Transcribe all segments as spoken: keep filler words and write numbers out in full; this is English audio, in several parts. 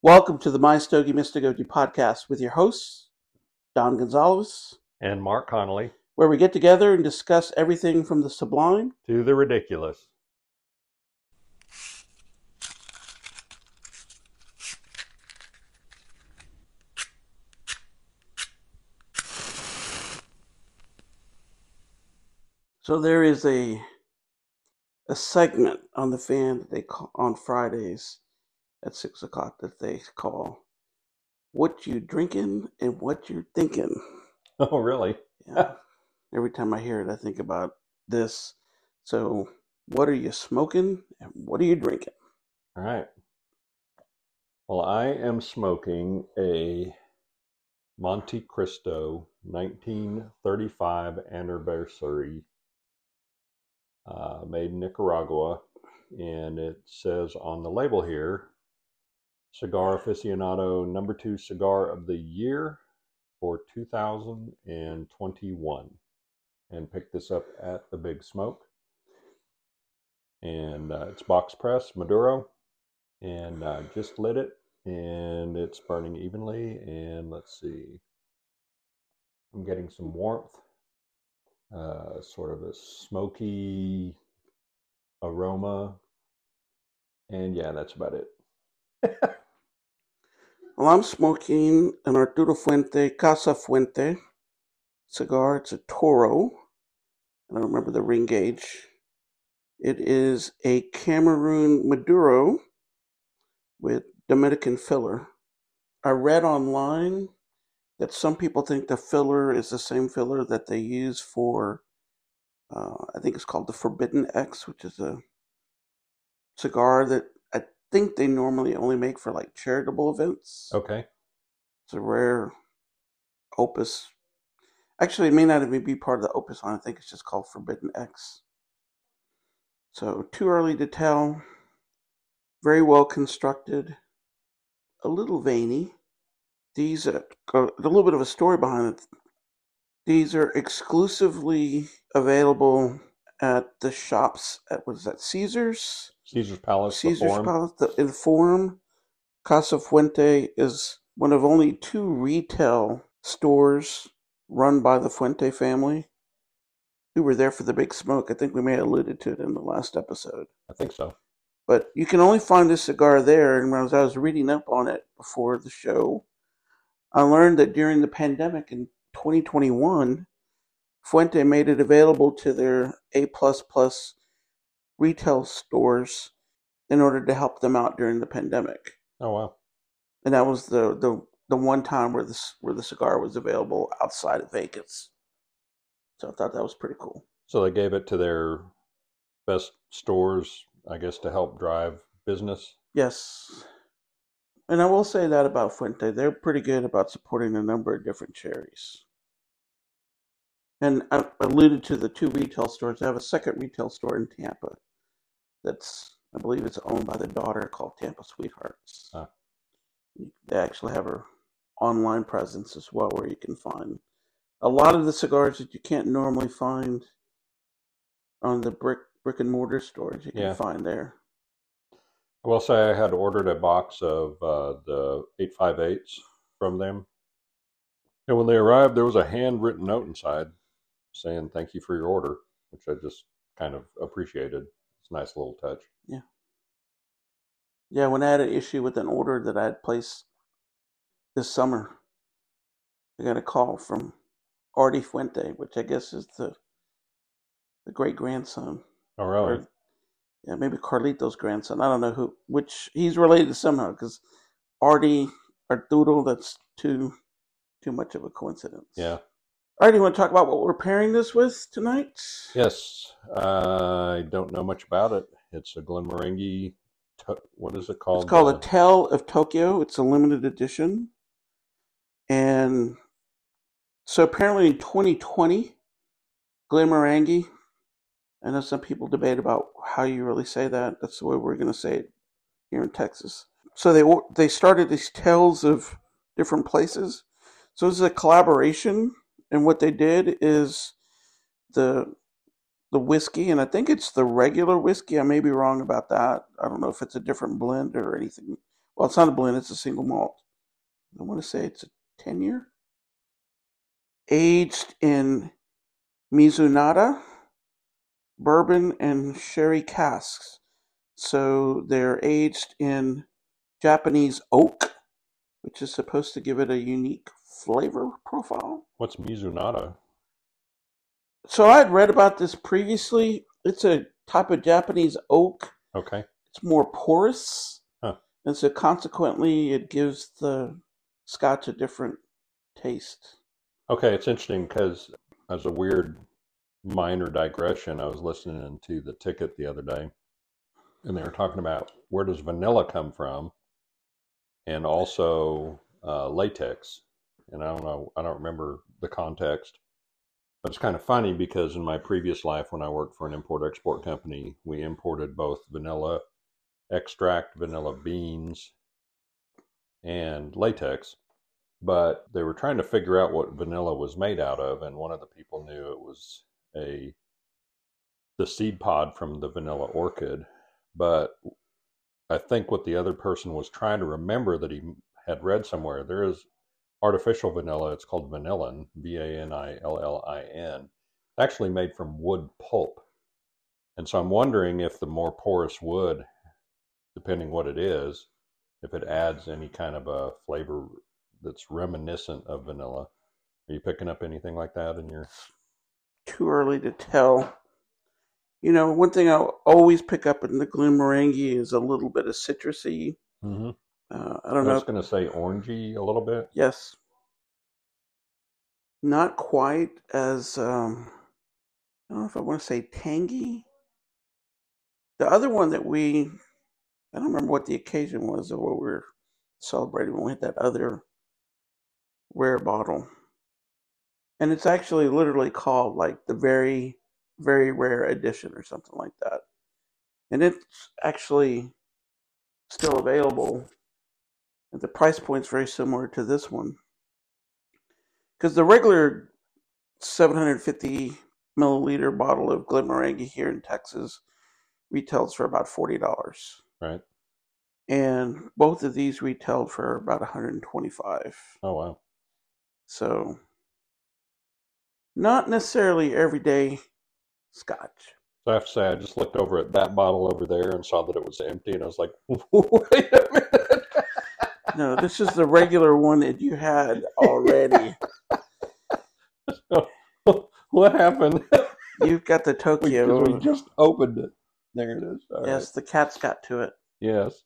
Welcome to the My Stogie Mystagogy podcast with your hosts, Don Gonzalez, and Mark Connolly, where we get together and discuss everything from the sublime to the ridiculous. So there is a a segment on the fan that they call on Fridays at six o'clock that they call "What You Drinking and What You're Thinking." Oh, really? Yeah. Every time I hear it, I think about this. So, what are you smoking and what are you drinking? All right. Well, I am smoking a Monte Cristo nineteen thirty-five anniversary, uh, made in Nicaragua, and it says on the label here, Cigar Aficionado number two cigar of the year for two thousand twenty-one, and picked this up at the Big Smoke, and uh, it's box press Maduro, and uh, just lit it, and it's burning evenly, and let's see, I'm getting some warmth, uh, sort of a smoky aroma, and yeah, that's about it. Well, I'm smoking an Arturo Fuente Casa Fuente cigar. It's a Toro. I don't remember the ring gauge. It is a Cameroon Maduro with Dominican filler. I read online that some people think the filler is the same filler that they use for, uh, I think it's called the Forbidden X, which is a cigar that I think they normally only make for like charitable events. Okay. It's a rare opus. Actually, it may not even be part of the opus line. I think it's just called Forbidden X. So, too early to tell. Very well constructed. A little veiny. These are a little bit of a story behind it. These are exclusively available at the shops at, what is that, Caesars? Caesar's Palace, Caesar's the Forum. Palace, the in Forum. Casa Fuente is one of only two retail stores run by the Fuente family. We were there for the Big Smoke. I think we may have alluded to it in the last episode. I think so. But you can only find this cigar there, and as I was reading up on it before the show, I learned that during the pandemic in twenty twenty-one, Fuente made it available to their A plus plus retail stores in order to help them out during the pandemic. Oh, wow. And that was the the, the one time where the, where the cigar was available outside of Vegas. So I thought that was pretty cool. So they gave it to their best stores, I guess, to help drive business? Yes. And I will say that about Fuente. They're pretty good about supporting a number of different charities. And I alluded to the two retail stores. I have a second retail store in Tampa that's, I believe it's owned by the daughter, called Tampa Sweethearts. Huh. They actually have an online presence as well where you can find a lot of the cigars that you can't normally find on the brick brick and mortar stores. You can Yeah. find there. I will say I had ordered a box of uh, the eight fifty-eights from them. And when they arrived, there was a handwritten note inside saying thank you for your order, which I just kind of appreciated. It's a nice little touch. Yeah. Yeah, when I had an issue with an order that I had placed this summer, I got a call from Artie Fuente, which I guess is the the great-grandson. Oh, really? Or, yeah, maybe Carlito's grandson. I don't know who, which he's related to somehow, because Artie, Arturo, that's too too much of a coincidence. Yeah. All right, you want to talk about what we're pairing this with tonight? Yes. Uh, I don't know much about it. It's a Glenmorangie, to- what is it called? It's called uh, A Tale of Tokyo. It's a limited edition. And so apparently in twenty twenty, Glenmorangie, I know some people debate about how you really say that. That's the way we're going to say it here in Texas. So they they started these tales of different places. So this is a collaboration, and what they did is the the whiskey, and I think it's the regular whiskey. I may be wrong about that. I don't know if it's a different blend or anything, Well, it's not a blend, it's a single malt. I want to say it's a ten year. Aged in Mizunara, bourbon, and sherry casks. So they're aged in Japanese oak, which is supposed to give it a unique flavor profile. What's Mizunara? So I had read about this previously. It's a type of Japanese oak. Okay. It's more porous. Huh. And so consequently, it gives the scotch a different taste. Okay, it's interesting because as a weird minor digression, I was listening to The Ticket the other day, and they were talking about where does vanilla come from, and also uh, latex. And I don't know, I don't remember the context, but it's kind of funny because in my previous life, when I worked for an import-export company, we imported both vanilla extract, vanilla beans, and latex. But they were trying to figure out what vanilla was made out of, and one of the people knew it was a the seed pod from the vanilla orchid. But I think what the other person was trying to remember that he had read somewhere, there is artificial vanilla. It's called vanillin, V A N I L L I N. It's actually made from wood pulp. And so I'm wondering if the more porous wood, depending what it is, if it adds any kind of a flavor that's reminiscent of vanilla. Are you picking up anything like that in your... Too early to tell. You know, one thing I always pick up in the Glenmorangie is a little bit of citrusy. Mm-hmm. Uh, I don't I know. was going to say orangey a little bit. Yes. Not quite as, um, I don't know if I want to say tangy. The other one that we, I don't remember what the occasion was or what we were celebrating when we had that other rare bottle. And it's actually literally called like the very, very rare edition or something like that. And it's actually still available. And the price point's very similar to this one. Because the regular seven hundred fifty milliliter bottle of Glenmorangie here in Texas retails for about forty dollars. Right. And both of these retailed for about one hundred twenty-five dollars. Oh, wow. So, not necessarily everyday scotch. So I have to say, I just looked over at that bottle over there and saw that it was empty, and I was like, wait a minute. No, this is the regular one that you had already. What happened? You've got the Tokyo. Because we just opened it. There it is. All yes, right. The cat's got to it. Yes.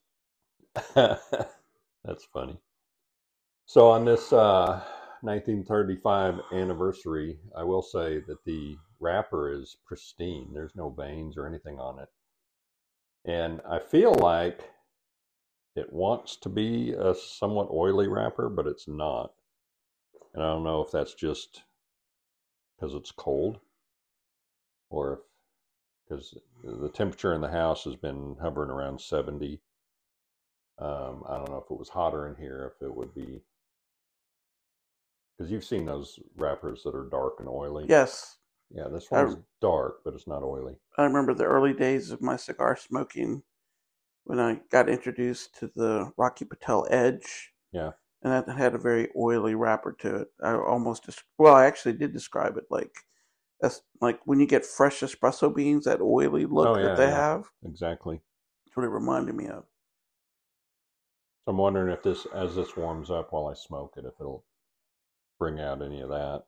That's funny. So on this uh, nineteen thirty-five anniversary, I will say that the wrapper is pristine. There's no veins or anything on it. And I feel like it wants to be a somewhat oily wrapper, but it's not. And I don't know if that's just because it's cold or if because the temperature in the house has been hovering around seventy. Um, I don't know if it was hotter in here, if it would be, because you've seen those wrappers that are dark and oily. Yes. Yeah, this one's I, dark, but it's not oily. I remember the early days of my cigar smoking when I got introduced to the Rocky Patel Edge. Yeah. And that had a very oily wrapper to it. I almost, well, I actually did describe it like, that's like when you get fresh espresso beans, that oily look oh, yeah, that they yeah. have. Exactly. That's what it reminded me of. So I'm wondering if this, as this warms up while I smoke it, if it'll bring out any of that.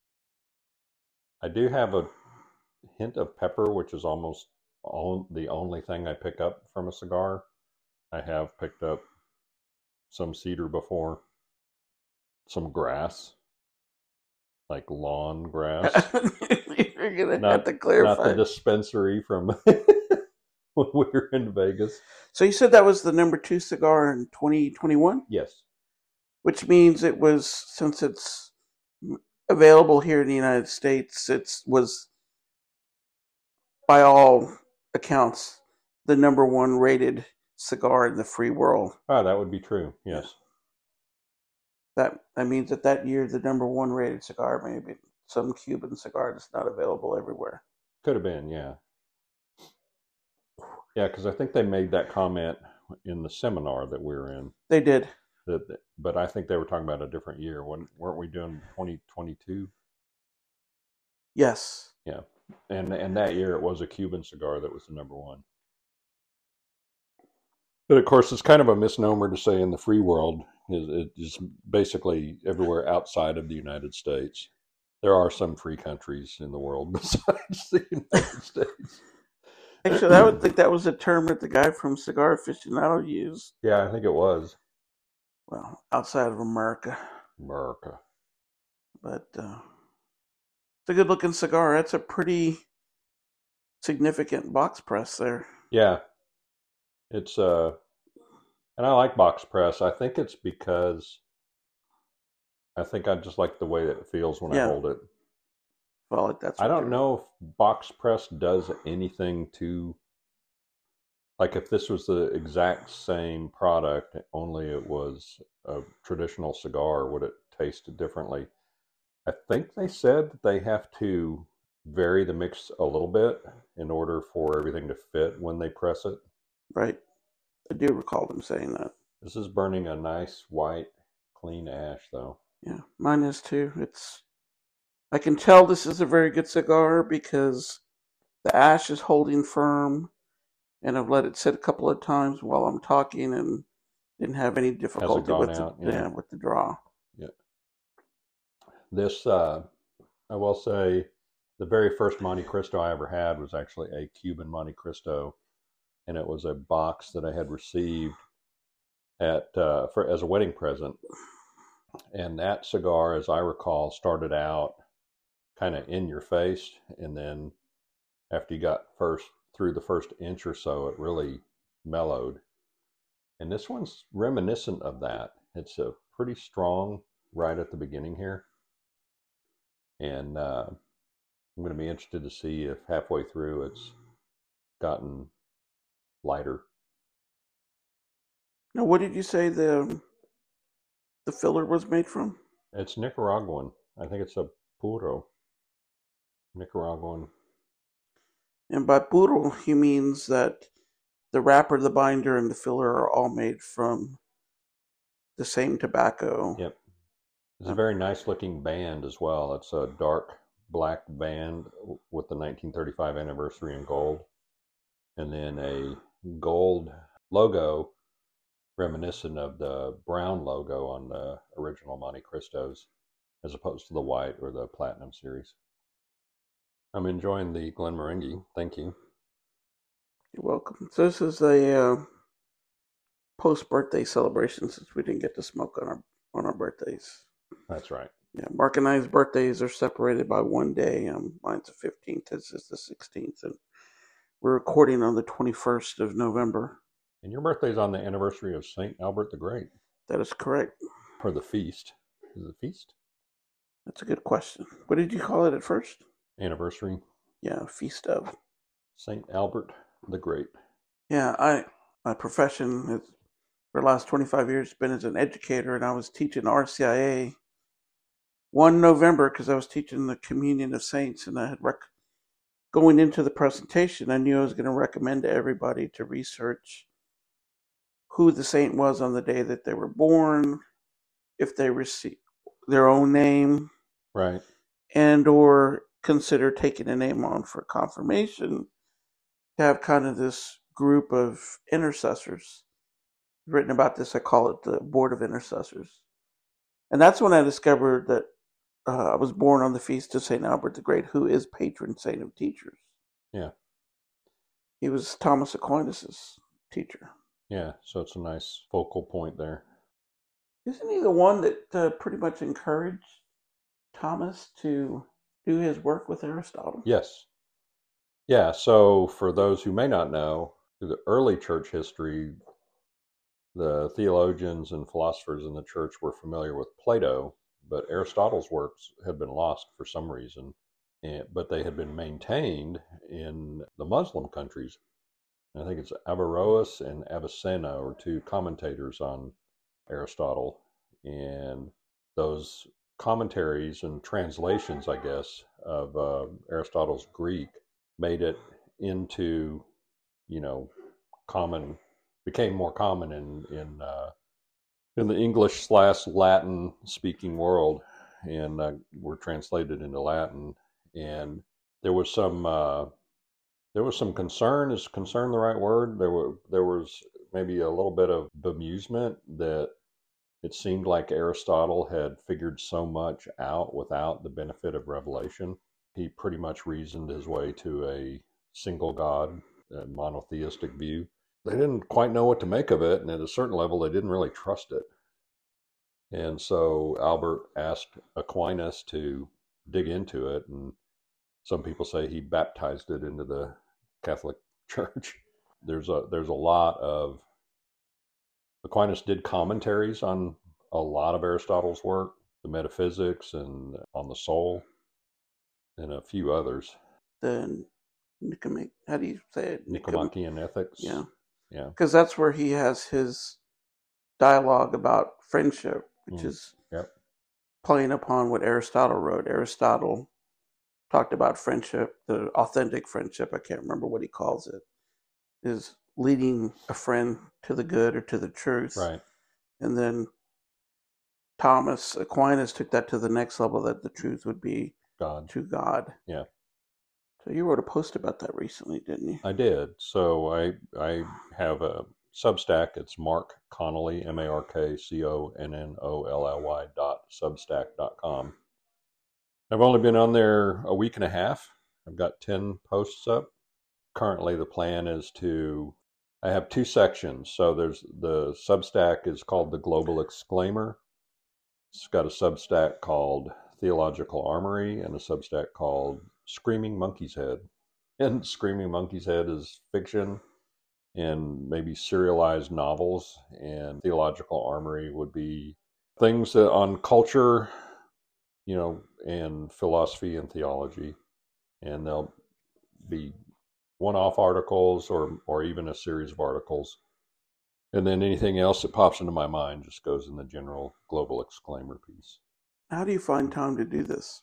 I do have a hint of pepper, which is almost all, the only thing I pick up from a cigar. I have picked up some cedar before, some grass, like lawn grass. You're gonna not, have to clarify. Not the dispensary from when we were in Vegas. So you said that was the number two cigar in twenty twenty-one? Yes. Which means it was, since it's available here in the United States, it was, by all accounts, the number one rated cigar in the free world. Oh, that would be true, yes. That, that means that that year, the number one rated cigar may have been some Cuban cigar that's not available everywhere. Could have been, yeah. Yeah, because I think they made that comment in the seminar that we were in. They did. That, but I think they were talking about a different year. When, weren't we doing twenty twenty-two? Yes. Yeah. And and that year it was a Cuban cigar that was the number one. But of course, it's kind of a misnomer to say in the free world. It is basically everywhere outside of the United States. There are some free countries in the world besides the United States. Actually, I would think that was a term that the guy from Cigar Aficionado used. Yeah, I think it was. Well, outside of America. America. But uh, it's a good-looking cigar. That's a pretty significant box press there. Yeah. It's, uh, and I like box press. I think it's because I think I just like the way that it feels when Yeah. I hold it. Well, like that's I don't you're- know if box press does anything to, like if this was the exact same product, only it was a traditional cigar, would it taste differently? I think they said that they have to vary the mix a little bit in order for everything to fit when they press it. Right. I do recall them saying that. This is burning a nice white, clean ash, though. Yeah, mine is too. It's. I can tell this is a very good cigar because the ash is holding firm, and I've let it sit a couple of times while I'm talking and didn't have any difficulty gone with out? the Yeah. yeah, with the draw. Yeah. This, uh, I will say, the very first Monte Cristo I ever had was actually a Cuban Monte Cristo, and it was a box that I had received at uh, for as a wedding present. And that cigar, as I recall, started out kind of in your face, and then after you got first through the first inch or so, it really mellowed. And this one's reminiscent of that. It's a pretty strong right at the beginning here, and uh, I'm going to be interested to see if halfway through it's gotten lighter. Now, what did you say the the filler was made from? It's Nicaraguan. I think it's a puro. Nicaraguan. And by puro, he means that the wrapper, the binder, and the filler are all made from the same tobacco. Yep. It's a very nice looking band as well. It's a dark black band with the nineteen thirty-five anniversary in gold, and then a gold logo reminiscent of the brown logo on the original Monte Cristos, as opposed to the white or the Platinum series. I'm enjoying the Glenmorangie. Thank you. You're welcome. So this is a uh, post-birthday celebration since we didn't get to smoke on our on our birthdays. That's right. Yeah, Mark and I's birthdays are separated by one day. Um, mine's the fifteenth. His is the sixteenth, and we're recording on the twenty-first of November. And your birthday's on the anniversary of Saint Albert the Great. That is correct. Or the feast. Is it feast? That's a good question. What did you call it at first? Anniversary. Yeah, feast of Saint Albert the Great. Yeah, I my profession has, for the last twenty-five years, been as an educator, and I was teaching R C I A one November because I was teaching the Communion of Saints, and I had rec- going into the presentation, I knew I was going to recommend to everybody to research who the saint was on the day that they were born, if they received their own name, Right. and or consider taking a name on for confirmation, to have kind of this group of intercessors. Written about this, I call it the Board of Intercessors. And that's when I discovered that uh, I was born on the feast of Saint Albert the Great, who is patron saint of teachers. Yeah. He was Thomas Aquinas' teacher. Yeah, so it's a nice focal point there. Isn't he the one that uh, pretty much encouraged Thomas to do his work with Aristotle? Yes. Yeah, so for those who may not know, through the early church history, the theologians and philosophers in the church were familiar with Plato, but Aristotle's works had been lost for some reason, and, but they had been maintained in the Muslim countries. I think it's Averroes and Avicenna are two commentators on Aristotle, and those commentaries and translations, I guess, of uh, Aristotle's Greek made it into, you know, common, became more common in in uh, in the English slash Latin speaking world, and uh, were translated into Latin. And there was some uh, there was some concern. Is concern the right word? There were there was maybe a little bit of bemusement that it seemed like Aristotle had figured so much out without the benefit of revelation. He pretty much reasoned his way to a single God, a monotheistic view. They didn't quite know what to make of it, and at a certain level, they didn't really trust it. And so Albert asked Aquinas to dig into it, and some people say he baptized it into the Catholic Church. There's a there's a lot of Aquinas did commentaries on a lot of Aristotle's work, the Metaphysics and on the Soul, and a few others. The Nicomachean, how do you say it? Nicomachean Ethics. Yeah. Yeah. Because that's where he has his dialogue about friendship, which mm. is yep. playing upon what Aristotle wrote. Aristotle talked about friendship, the authentic friendship, I can't remember what he calls it, is leading a friend to the good or to the truth. Right. And then Thomas Aquinas took that to the next level, that the truth would be God. To God. Yeah. So you wrote a post about that recently, didn't you? I did. So I I have a Substack. It's Mark Connolly, M A R K C O N N O L L Y dot substack dot com. I've only been on there a week and a half. I've got ten posts up. Currently, the plan is to, I have two sections. So there's the Substack is called The Global Exclaimer. It's got a Substack called Theological Armory and a Substack called Screaming Monkey's Head. And Screaming Monkey's Head is fiction and maybe serialized novels, and Theological Armory would be things that on culture, you know, and philosophy and theology. And they'll be one-off articles or or even a series of articles. And then anything else that pops into my mind just goes in the general global exclaimer piece. How do you find time to do this?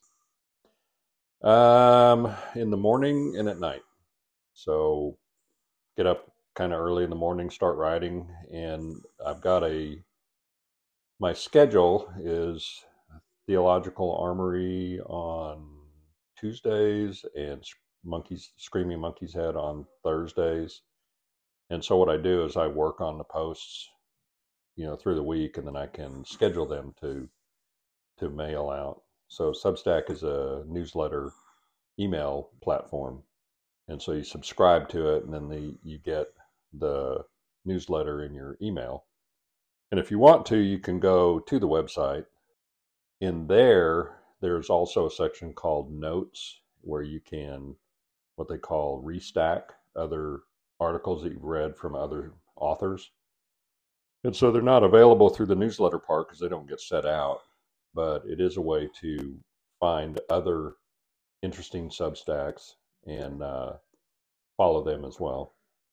Um, in the morning and at night. So get up kind of early in the morning, start writing, and I've got a, my schedule is Theological Armory on Tuesdays and Monkeys, Screaming Monkey's Head on Thursdays. And so what I do is I work on the posts, you know, through the week, and then I can schedule them to to mail out. So Substack is a newsletter email platform. And so you subscribe to it, and then the you get the newsletter in your email. And if you want to, you can go to the website. In there, there's also a section called Notes, where you can, what they call, restack other articles that you've read from other authors. And so they're not available through the newsletter part because they don't get set out, but it is a way to find other interesting Substacks and uh, follow them as well.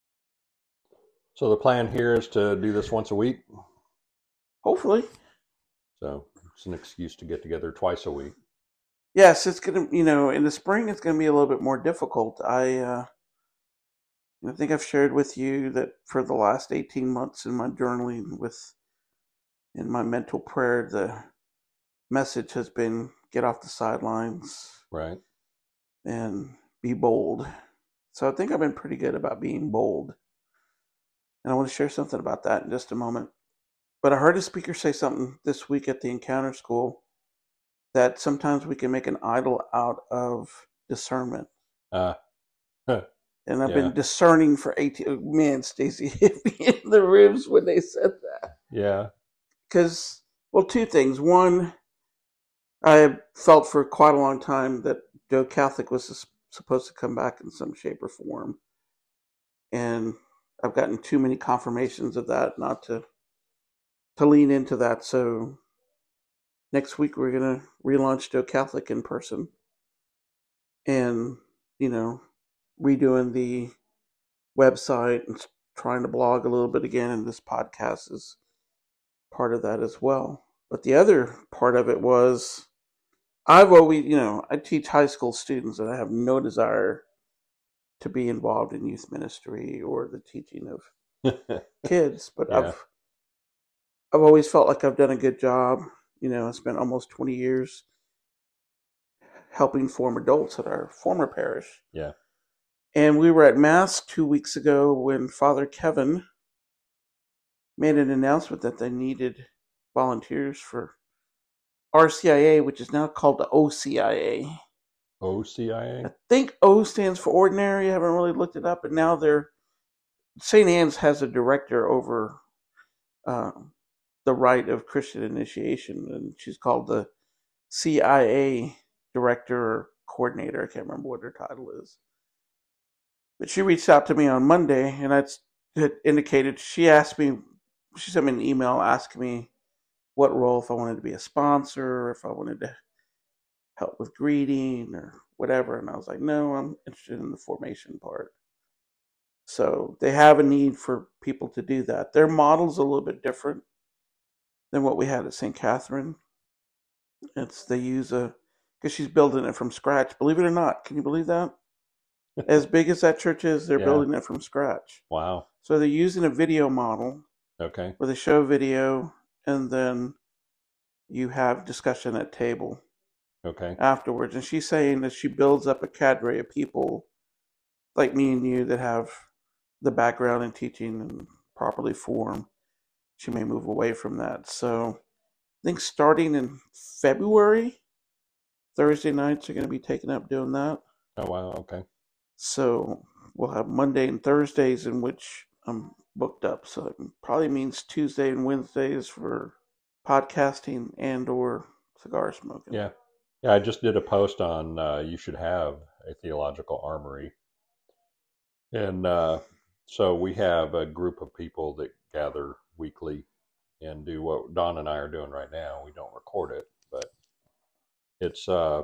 So the plan here is to do this once a week. Hopefully. So it's an excuse to get together twice a week. Yes, it's going to, you know, in the spring, it's going to be a little bit more difficult. I, uh, I think I've shared with you that for the last eighteen months in my journaling with, in my mental prayer, the message has been get off the sidelines. Right. And be bold. So I think I've been pretty good about being bold. And I want to share something about that in just a moment. But I heard a speaker say something this week at the Encounter School that sometimes we can make an idol out of discernment. Uh, huh. And I've yeah. been discerning for eighteen. Man, Stacy hit me in the ribs when they said that. Yeah. Because, well, two things. One, I felt for quite a long time that Joe Catholic was supposed to come back in some shape or form. And I've gotten too many confirmations of that not to to lean into that. So next week we're going to relaunch Joe Catholic in person. And, you know, redoing the website and trying to blog a little bit again. And this podcast is part of that as well. But the other part of it was, I've always, you know, I teach high school students and I have no desire to be involved in youth ministry or the teaching of kids, but Yeah. I've I've always felt like I've done a good job. You know, I spent almost twenty years helping form adults at our former parish. Yeah. And we were at Mass two weeks ago when Father Kevin made an announcement that they needed volunteers for R C I A, which is now called the O C I A. O C I A? I think O stands for ordinary. I haven't really looked it up, but now they're Saint Anne's has a director over um, the rite of Christian initiation, and she's called the C I A director or coordinator. I can't remember what her title is. But she reached out to me on Monday, and I had indicated, she asked me, she sent me an email asking me what role, if I wanted to be a sponsor, if I wanted to help with greeting or whatever. And I was like, no, I'm interested in the formation part. So they have a need for people to do that. Their model's a little bit different than what we had at Saint Catherine. It's they use a, because she's building it from scratch. Believe it or not, can you believe that? As big as that church is, they're Yeah. building it from scratch. Wow. So they're using a video model Okay. where they show a video and then you have discussion at table Okay. afterwards. And she's saying that she builds up a cadre of people like me and you that have the background in teaching and properly formed. She may move away from that. So I think starting in February, Thursday nights are going to be taken up doing that. Oh, wow. Okay. So we'll have Monday and Thursdays in which I'm booked up. So it probably means Tuesday and Wednesdays for podcasting and or cigar smoking. Yeah. Yeah. I just did a post on uh, you should have a theological armory. And uh, so we have a group of people that gather weekly and do what Don and I are doing right now. We don't record it, but it's, uh,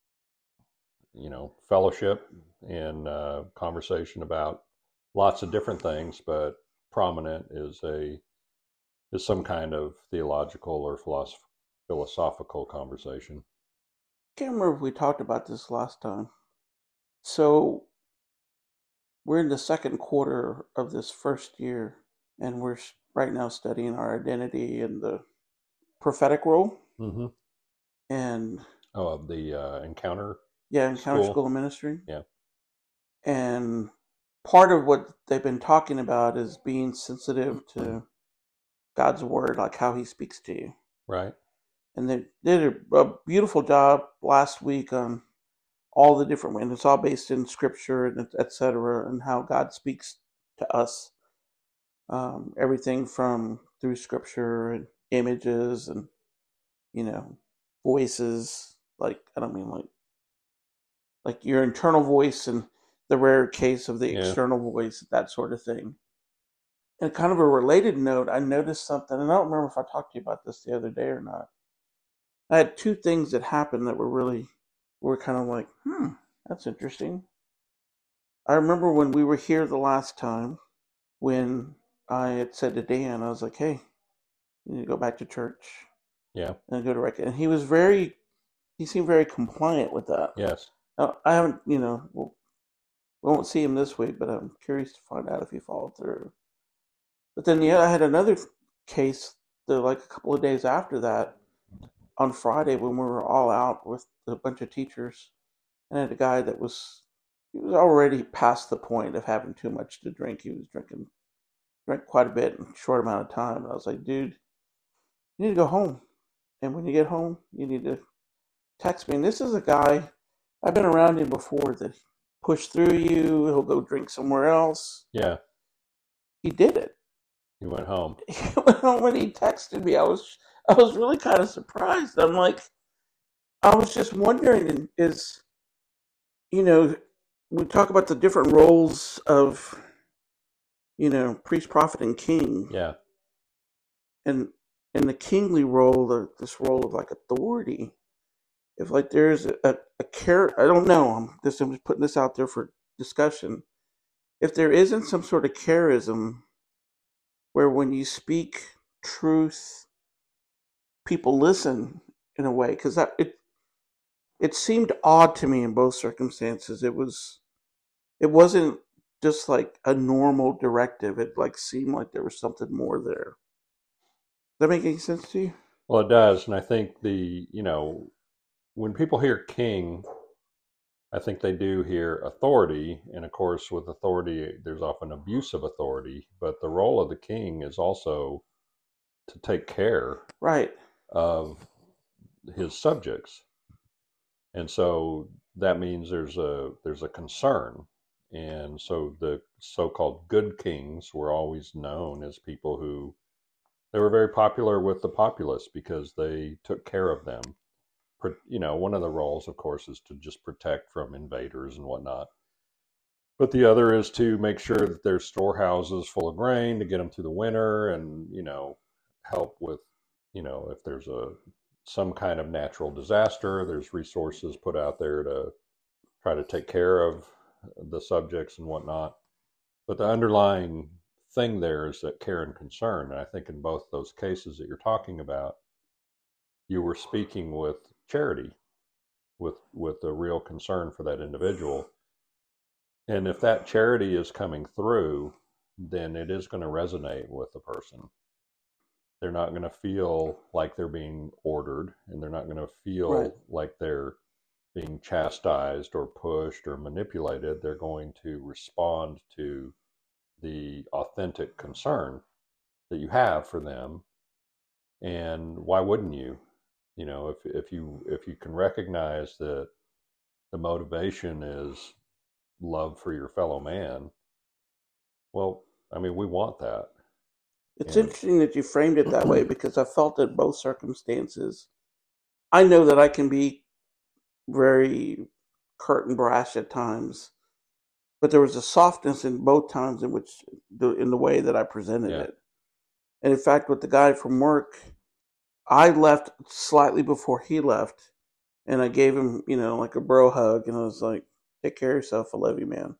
you know, fellowship and uh, conversation about lots of different things, but prominent is a is some kind of theological or philosoph- philosophical conversation. I can't remember if we talked about this last time. So we're in the second quarter of this first year, and we're right now studying our identity and the prophetic role. Mm-hmm. And oh, of the uh, encounter. Yeah, Encounter School. School of Ministry. Yeah. And part of what they've been talking about is being sensitive to God's word, like how he speaks to you. Right. And they did a, a beautiful job last week on all the different ways. It's all based in scripture and et cetera, and how God speaks to us. Um, everything from through scripture and images and, you know, voices. Like, I don't mean like, like your internal voice and the rare case of the Yeah. external voice, that sort of thing. And kind of a related note, I noticed something, and I don't remember if I talked to you about this the other day or not. I had two things that happened that were really, were kind of like, hmm, that's interesting. I remember when we were here the last time, when I had said to Dan, I was like, hey, you need to go back to church. Yeah. And go to rec. And he was very, he seemed very compliant with that. Yes. Now, I haven't, you know, we'll, we won't see him this week, but I'm curious to find out if he followed through. But then, yeah, I had another case that, like a couple of days after that, on Friday when we were all out with a bunch of teachers, and I had a guy that was, he was already past the point of having too much to drink. He was drinking, drank quite a bit in a short amount of time. And I was like, dude, you need to go home. And when you get home, you need to text me. And this is a guy, I've been around him before, that pushed through you. He'll go drink somewhere else. Yeah. He did it. He went home. When he texted me, I was I was really kind of surprised. I'm like, I was just wondering, is, you know, we talk about the different roles of, you know, priest, prophet, and king. Yeah. And in the kingly role, the, this role of like authority, if like there's a, a, a care, I don't know, I'm just, I'm just putting this out there for discussion. If there isn't some sort of charism where when you speak truth, people listen in a way, because that it it seemed odd to me in both circumstances. It was it wasn't just like a normal directive. It like seemed like there was something more there. Does that make any sense to you? Well, it does, and I think the you know when people hear king, I think they do hear authority, and of course, with authority, there's often abuse of authority. But the role of the king is also to take care Right. of his subjects, and so that means there's a there's a concern, and so the so-called good kings were always known as people who they were very popular with the populace because they took care of them. You know, one of the roles, of course, is to just protect from invaders and whatnot. But the other is to make sure that there's storehouses full of grain to get them through the winter, and you know, help with, you know, if there's a some kind of natural disaster, there's resources put out there to try to take care of the subjects and whatnot. But the underlying thing there is that care and concern. And I think in both those cases that you're talking about, you were speaking with charity, with with a real concern for that individual. And if that charity is coming through, then it is going to resonate with the person. They're not going to feel like they're being ordered, and they're not going to feel Right. like they're being chastised or pushed or manipulated. They're going to respond to the authentic concern that you have for them. And why wouldn't you? You know, if if you if you can recognize that the motivation is love for your fellow man, well, I mean, we want that. It's And interesting that you framed it that way because I felt that both circumstances, I know that I can be very curt and brash at times, but there was a softness in both times in which, the, in the way that I presented yeah, it. And in fact, with the guy from work, I left slightly before he left, and I gave him, you know, like a bro hug, and I was like, "Take care of yourself. I love you, man."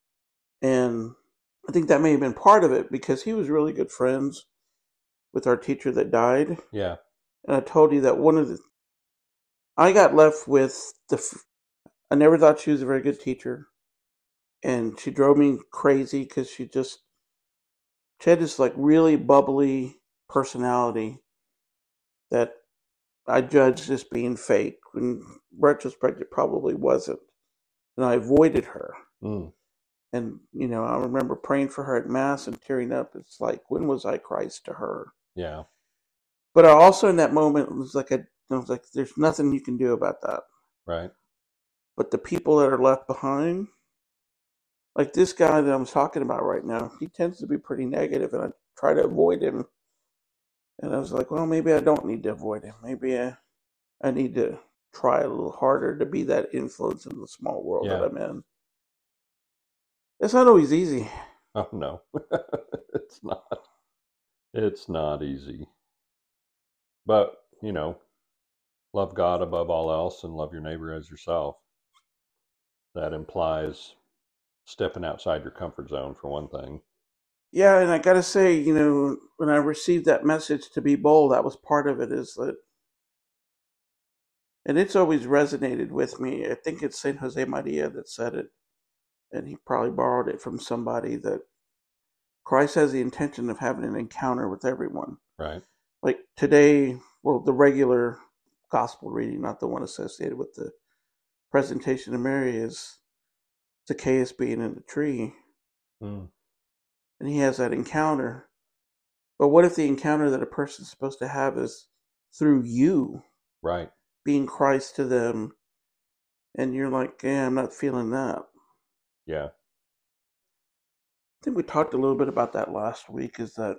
And I think that may have been part of it because he was really good friends with our teacher that died. yeah, And I told you that one of the, I got left with the, I never thought she was a very good teacher. And she drove me crazy because she just, she had this like really bubbly personality that I judged as being fake. When in retrospect, it probably wasn't. And I avoided her. mm, And, you know, I remember praying for her at Mass and tearing up. It's like, when was I Christ to her? yeah, But I also, in that moment, it was like, a, I was like, there's nothing you can do about that. right, But the people that are left behind, like this guy that I'm talking about right now, he tends to be pretty negative, and I try to avoid him. And I was like, well, maybe I don't need to avoid him. Maybe I, I need to try a little harder to be that influence in the small world yeah. that I'm in. It's not always easy. Oh no, it's not. It's not easy. But you know, love God above all else and love your neighbor as yourself. That implies stepping outside your comfort zone for one thing. Yeah, and I gotta say, you know, when I received that message to be bold, that was part of it. Is that, and it's always resonated with me. I think it's Saint Jose Maria that said it, and he probably borrowed it from somebody, that Christ has the intention of having an encounter with everyone. Right. Like today, well, the regular gospel reading, not the one associated with the presentation of Mary, is Zacchaeus being in the tree, Mm, and he has that encounter. But what if the encounter that a person's supposed to have is through you right. being Christ to them, and you're like, yeah, I'm not feeling that. Yeah. I think we talked a little bit about that last week, is that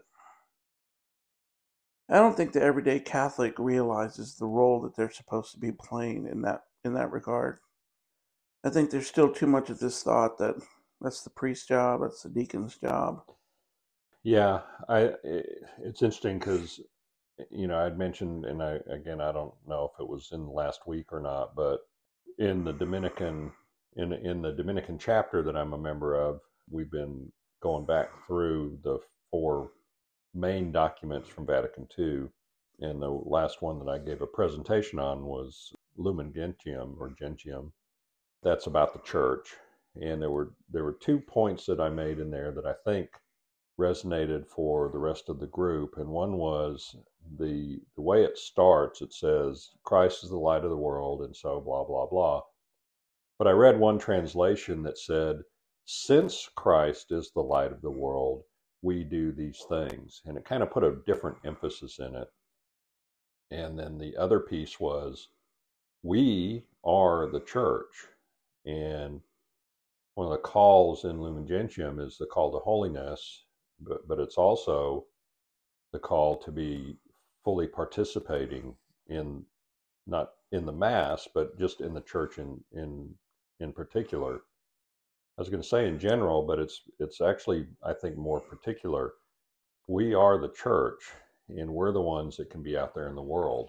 I don't think the everyday Catholic realizes the role that they're supposed to be playing in that in that regard. I think there's still too much of this thought that that's the priest's job, that's the deacon's job. Yeah. I. It's interesting because you know I'd mentioned, and I again I don't know if it was in the last week or not, but in the Dominican in in the Dominican chapter that I'm a member of, we've been going back through the four main documents from Vatican two, and the last one that I gave a presentation on was Lumen Gentium or Gentium. That's about the church, and there were there were two points that I made in there that I think resonated for the rest of the group. And one was the the way it starts. It says Christ is the light of the world, and so blah blah blah. But I read one translation that said, since Christ is the light of the world, we do these things, and it kind of put a different emphasis in it. And then the other piece was, we are the church, and one of the calls in Lumen Gentium is the call to holiness, but, but it's also the call to be fully participating in, not in the Mass, but just in the church in in in particular. I was going to say in general, but it's it's actually, I think, more particular. We are the church, and we're the ones that can be out there in the world.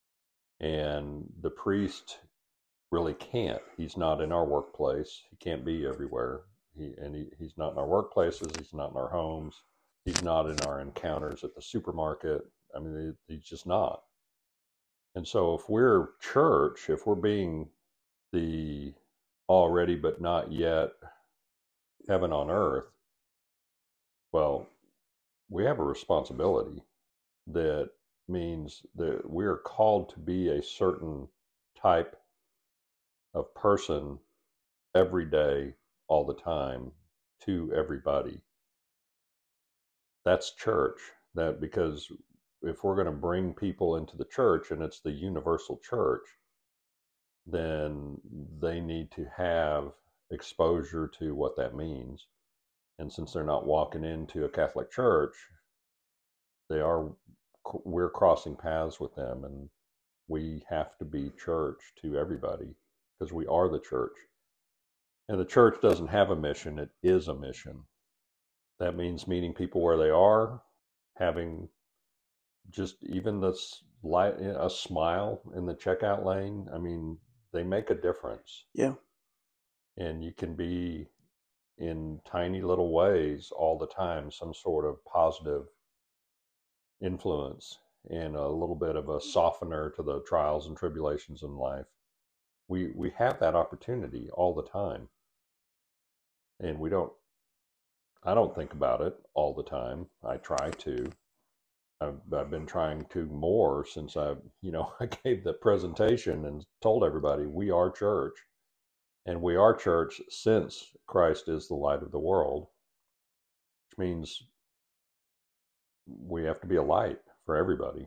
And the priest really can't. He's not in our workplace. He can't be everywhere. He and he, he's not in our workplaces. He's not in our homes. He's not in our encounters at the supermarket. I mean, he's just not. And so if we're church, if we're being the already but not yet heaven on earth, well, we have a responsibility that means that we're called to be a certain type of person every day, all the time, to everybody. That's church. That because if we're going to bring people into the church, and it's the universal church, then they need to have exposure to what that means. And since they're not walking into a Catholic church, they are, we're crossing paths with them, and we have to be church to everybody because we are the church. And the church doesn't have a mission, it is a mission. That means meeting people where they are, having just even this light, a smile in the checkout lane. I mean, they make a difference. Yeah. And you can be in tiny little ways all the time, some sort of positive influence and a little bit of a softener to the trials and tribulations in life. We we have that opportunity all the time. And we don't, I don't think about it all the time. I try to. I've, I've been trying to more since I, you know, I gave the presentation and told everybody we are church. And we are church since Christ is the light of the world, which means we have to be a light for everybody.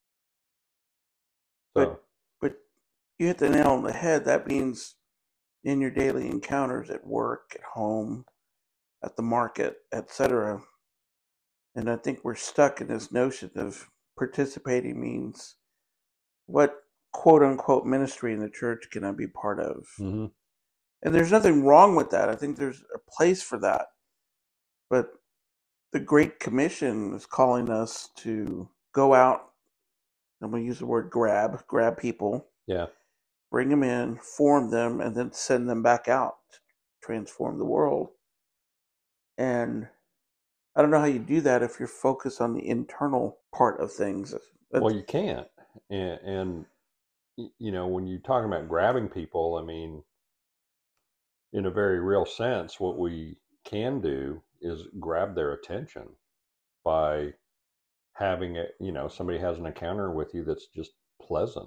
So, But but you hit the nail on the head. That means in your daily encounters at work, at home, at the market, et cetera. And I think we're stuck in this notion of participating means what quote unquote ministry in the church can I be part of? mm-hmm. And there's nothing wrong with that. I think there's a place for that. But the Great Commission is calling us to go out, I'm going to use the word grab, grab people. Yeah. Bring them in, form them, and then send them back out to transform the world. And I don't know how you do that if you're focused on the internal part of things. That's, well, you can't. And, and, you know, when you're talking about grabbing people, I mean, in a very real sense, what we can do is grab their attention by having it, you know, somebody has an encounter with you that's just pleasant.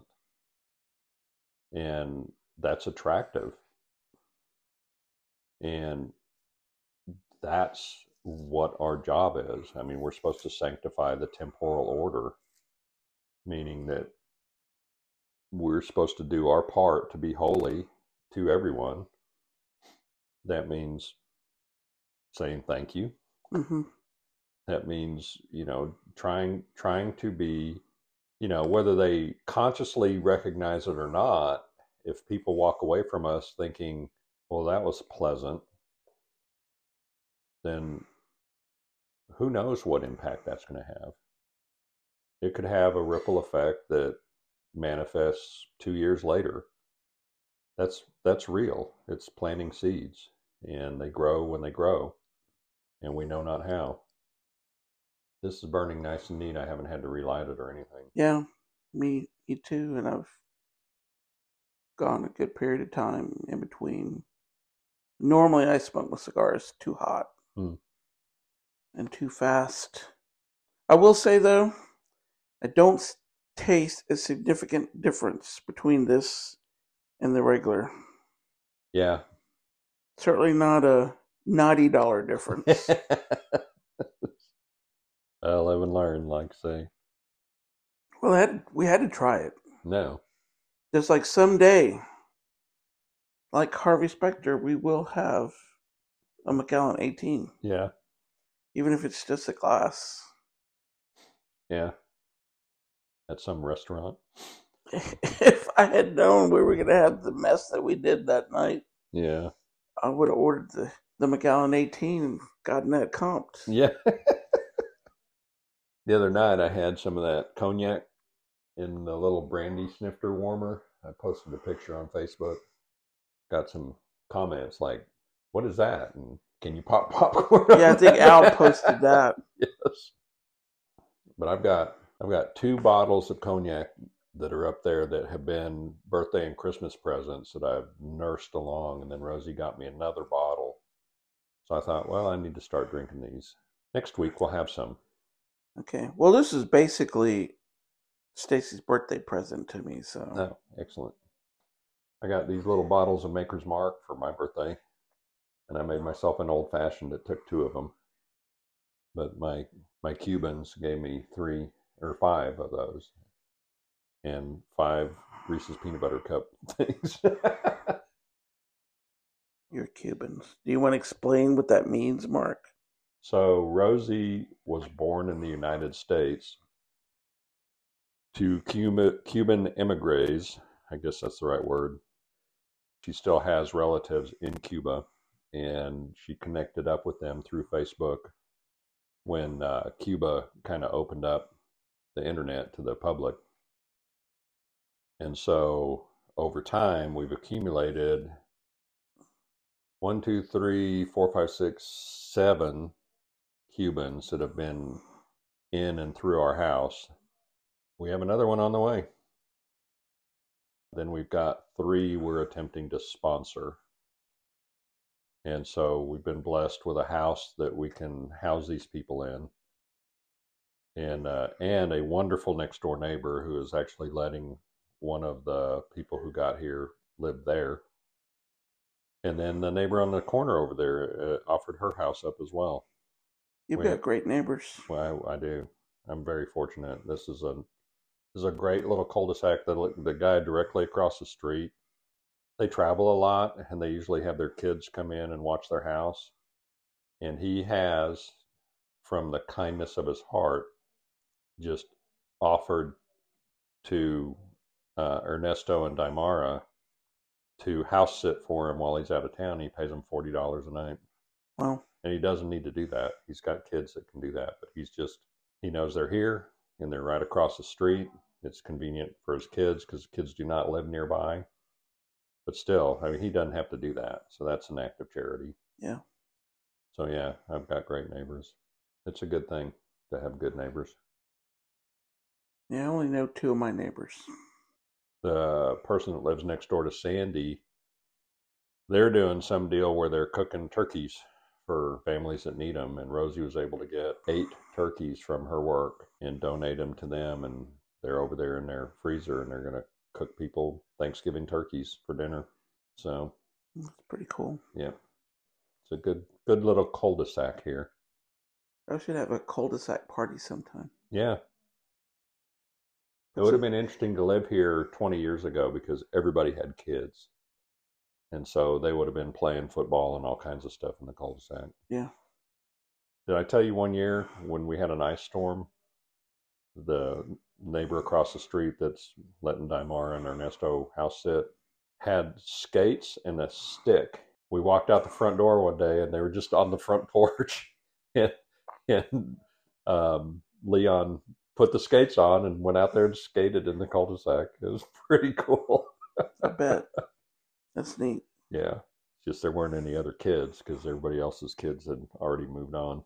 And that's attractive. And that's what our job is. I mean, we're supposed to sanctify the temporal order, meaning that we're supposed to do our part to be holy to everyone. That means saying thank you. mm-hmm. That means, you know, trying trying to be, you know, whether they consciously recognize it or not, if people walk away from us thinking, well, that was pleasant, then who knows what impact that's going to have. It could have a ripple effect that manifests two years later. That's that's real. It's planting seeds, and they grow when they grow, and we know not how. This is burning nice and neat. I haven't had to relight it or anything. Yeah, me, me too. And I've gone a good period of time in between Normally, I smoke my cigars too hot Hmm. and too fast. I will say, though, I don't taste a significant difference between this and the regular. Yeah. Certainly not a ninety dollar difference. uh, live and learn, like say. Well, had, we had to try it. No. Just like someday, like Harvey Specter, we will have a Macallan eighteen. Yeah. Even if it's just a glass. Yeah. At some restaurant. If I had known we were going to have the mess that we did that night, yeah, I would have ordered the, the Macallan eighteen and gotten that comped. Yeah. The other night I had some of that cognac in the little brandy snifter warmer. I posted a picture on Facebook. Got some comments like, "What is that?" And can you pop popcorn? Yeah, I think Al posted that. Yes. But I've got I've got two bottles of cognac that are up there that have been birthday and Christmas presents that I've nursed along, and then Rosie got me another bottle. So I thought, well, I need to start drinking these. Next week we'll have some. Okay. Well, this is basically Stacy's birthday present to me, so. Oh, excellent. I got these little bottles of Maker's Mark for my birthday, and I made myself an old fashioned. It took two of them, but my my Cubans gave me three or five of those, and five Reese's peanut butter cup things. You're Cubans. Do you want to explain what that means, Mark? So Rosie was born in the United States to Cuba, Cuban immigrants. I guess that's the right word. She still has relatives in Cuba, and she connected up with them through Facebook when uh, Cuba kind of opened up the internet to the public. And so over time, we've accumulated one, two, three, four, five, six, seven Cubans that have been in and through our house. We have another one on the way. Then we've got three we're attempting to sponsor. And so we've been blessed with a house that we can house these people in. And uh, and a wonderful next door neighbor who is actually letting one of the people who got here live there. And then the neighbor on the corner over there uh, offered her house up as well. You've We got have, great neighbors. well, I, I do. I'm very fortunate. This is a this is a great little cul-de-sac. The the guy directly across the street. They travel a lot, and they usually have their kids come in and watch their house. And he has, from the kindness of his heart, just offered to uh, Ernesto and Daimara to house sit for him while he's out of town. He pays them forty dollars a night. Well, and he doesn't need to do that. He's got kids that can do that, but he's just, he knows they're here and they're right across the street. It's convenient for his kids because kids do not live nearby. But still, I mean, he doesn't have to do that. So that's an act of charity. Yeah. So yeah, I've got great neighbors. It's a good thing to have good neighbors. Yeah, I only know two of my neighbors. The person that lives next door to Sandy, they're doing some deal where they're cooking turkeys for families that need them. And Rosie was able to get eight turkeys from her work and donate them to them. And they're over there in their freezer and they're going to cook people Thanksgiving turkeys for dinner. So that's pretty cool. Yeah. It's a good, good little cul-de-sac here. I should have a cul-de-sac party sometime. Yeah. It would have been interesting to live here twenty years ago because everybody had kids. And so they would have been playing football and all kinds of stuff in the cul-de-sac. Yeah. Did I tell you one year when we had an ice storm, the neighbor across the street that's letting Daimara and Ernesto house sit had skates and a stick. We walked out the front door one day and they were just on the front porch. and and um, Leon put the skates on and went out there and skated in the cul-de-sac. It was pretty cool. I bet. That's neat. Yeah. Just there weren't any other kids because everybody else's kids had already moved on.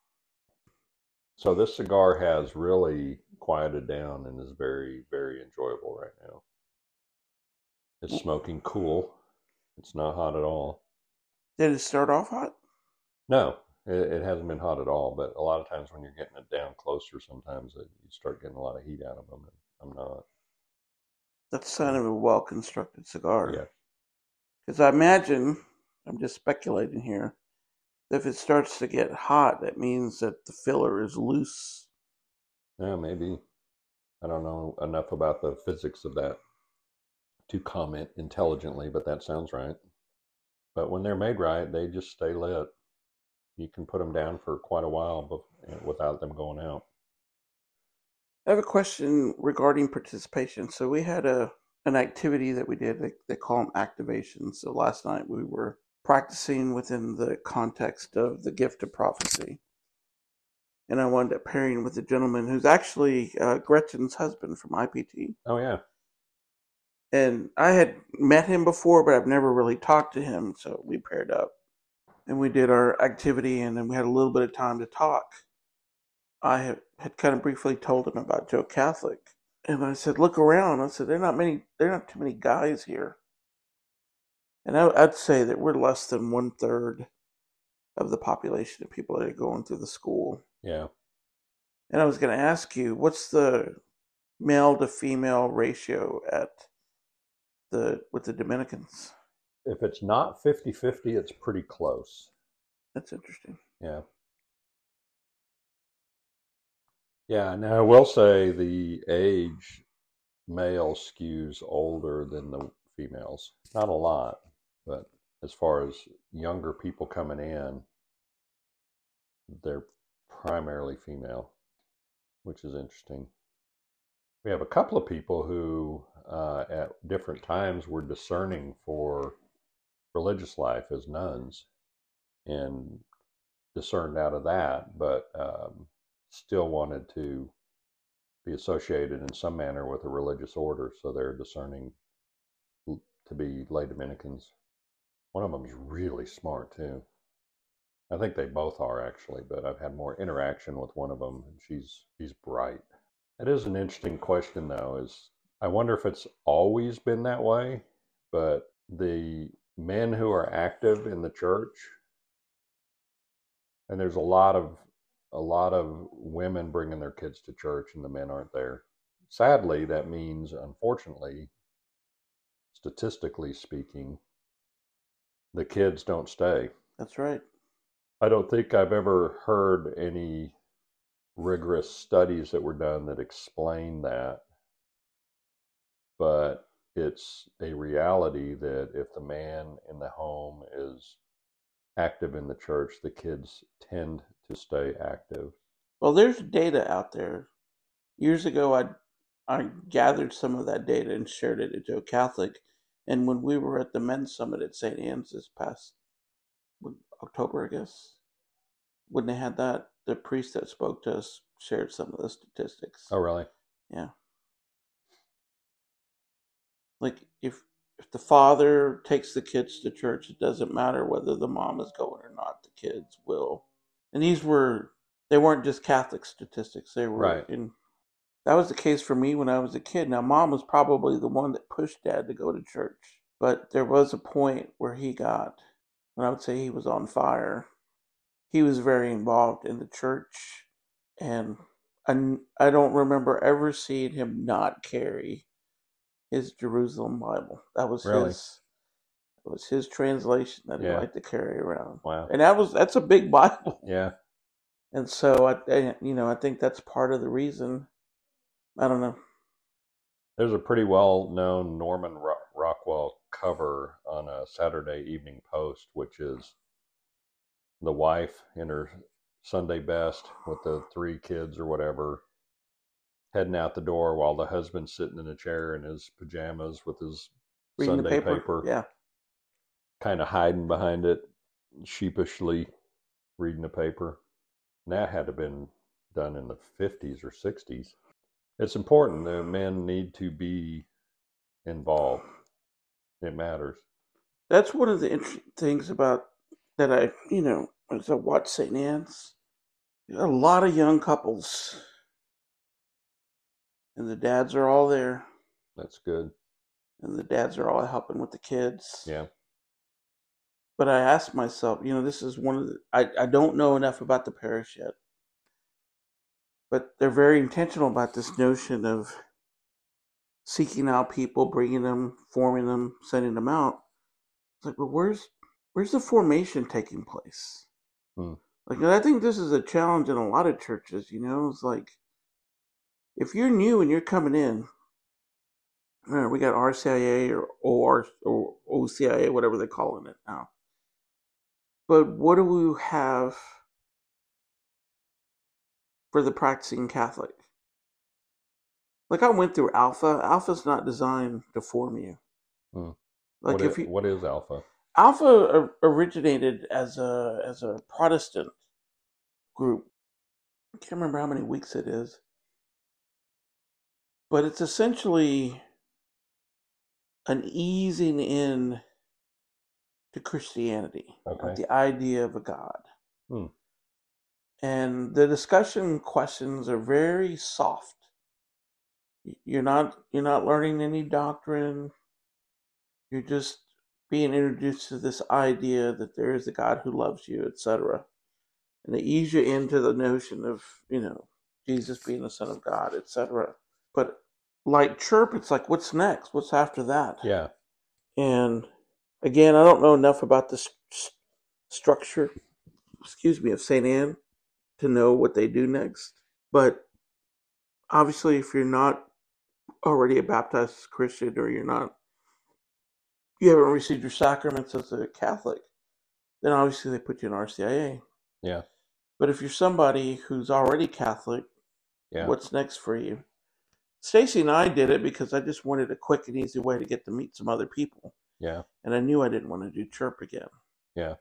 So this cigar has really quieted down and is very, very enjoyable right now. It's smoking cool. It's not hot at all. Did it start off hot? No, it, it hasn't been hot at all. But a lot of times when you're getting it down closer, sometimes it, you start getting a lot of heat out of them. And I'm not. That's a sign of a well-constructed cigar. Yeah. Because I imagine, I'm just speculating here, if it starts to get hot, that means that the filler is loose. Yeah, maybe. I don't know enough about the physics of that to comment intelligently, but that sounds right. But when they're made right, they just stay lit. You can put them down for quite a while without them going out. I have a question regarding participation. So we had a an activity that we did. They, they call them activations. So last night we were practicing within the context of the gift of prophecy. And I wound up pairing with a gentleman who's actually uh, Gretchen's husband from I P T. Oh, yeah. And I had met him before, but I've never really talked to him. So we paired up. And we did our activity, and then we had a little bit of time to talk. I had, had kind of briefly told him about Joe Catholic. And I said, look around. I said, there are not many, there are not too many guys here. And I, I'd say that we're less than one third of the population of people that are going through the school. Yeah. And I was going to ask you, what's the male to female ratio at the with the Dominicans? If it's not fifty-fifty, it's pretty close. That's interesting. Yeah. Yeah, now I will say the age male skews older than the females. Not a lot, but as far as younger people coming in, they're primarily female, which is interesting. We have a couple of people who uh, at different times were discerning for religious life as nuns and discerned out of that, but um, still wanted to be associated in some manner with a religious order, so they're discerning to be lay Dominicans. One of them is really smart too. I think they both are actually, but I've had more interaction with one of them, and she's she's bright. It is an interesting question though. Is I wonder if it's always been that way, but the men who are active in the church, and there's a lot of a lot of women bringing their kids to church and the men aren't there. Sadly, that means, unfortunately, statistically speaking, the kids don't stay. That's right. I don't think I've ever heard any rigorous studies that were done that explain that, but it's a reality that if the man in the home is active in the church, the kids tend to stay active. Well, there's data out there. Years ago, I I gathered some of that data and shared it at Joe Catholic. And when we were at the men's summit at Saint Anne's this past October, I guess, when they had that, the priest that spoke to us shared some of the statistics. Oh, really? Yeah. Like if if the father takes the kids to church, it doesn't matter whether the mom is going or not. The kids will. And these were they weren't just Catholic statistics. They were right. in. That was the case for me when I was a kid. Now, mom was probably the one that pushed dad to go to church. But there was a point where he got, when I would say he was on fire, he was very involved in the church. And I, I don't remember ever seeing him not carry his Jerusalem Bible. That was really? his it was his translation that he yeah. liked to carry around. Wow. And that was that's a big Bible. Yeah. And so I you know, I think that's part of the reason. I don't know. There's a pretty well-known Norman Rockwell cover on a Saturday Evening Post, which is the wife in her Sunday best with the three kids or whatever, heading out the door while the husband's sitting in a chair in his pajamas with his Reading Sunday the paper. paper, Yeah. kind of hiding behind it, sheepishly reading the paper. And that had to have been done in the fifties or sixties. It's important that men need to be involved. It matters. That's one of the interesting things about that I, you know, as I watch Saint Anne's, a lot of young couples, and the dads are all there. That's good. And the dads are all helping with the kids. Yeah. but I asked myself, you know, this is one of the, I, I don't know enough about the parish yet, but they're very intentional about this notion of seeking out people, bringing them, forming them, sending them out. It's like, well, where's where's the formation taking place? Hmm. Like, I think this is a challenge in a lot of churches. You know, it's like if you're new and you're coming in, uh, we got R C I A or O R or O C I A, whatever they're calling it now. But what do we have for the practicing Catholic? Like, I went through Alpha. Alpha's not designed to form you. Hmm. Like what if is, you, what is Alpha? Alpha originated as a as a Protestant group. I can't remember how many weeks it is, but it's essentially an easing in to Christianity, Okay. like the idea of a God. Hmm. And the discussion questions are very soft. You're not you're not learning any doctrine. You're just being introduced to this idea that there is a God who loves you, et cetera. And they ease you into the notion of, you know, Jesus being the Son of God, et cetera. But like Chirp, it's like, what's next? What's after that? Yeah. And again, I don't know enough about the st- structure, excuse me, of Saint Anne to know what they do next. But obviously, if you're not already a baptized Christian, or you're not, you haven't received your sacraments as a Catholic, then obviously they put you in R C I A. Yeah. But if you're somebody who's already Catholic, Yeah. what's next for you? Stacy and I did it because I just wanted a quick and easy way to get to meet some other people. Yeah. And I knew I didn't want to do Chirp again. Yeah.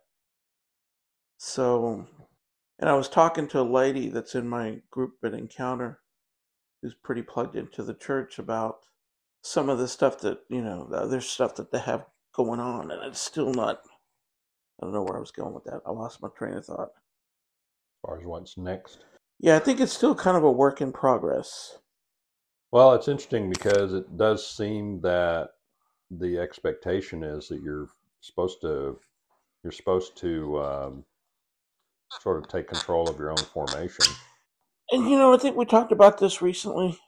So, and I was talking to a lady that's in my group at Encounter who's pretty plugged into the church about some of the stuff that, you know, the other stuff that they have going on. And it's still not, I don't know where I was going with that. I lost my train of thought. As far as what's next. Yeah, I think it's still kind of a work in progress. Well, it's interesting because it does seem that the expectation is that you're supposed to you're supposed to um, sort of take control of your own formation. And, you know, I think we talked about this recently,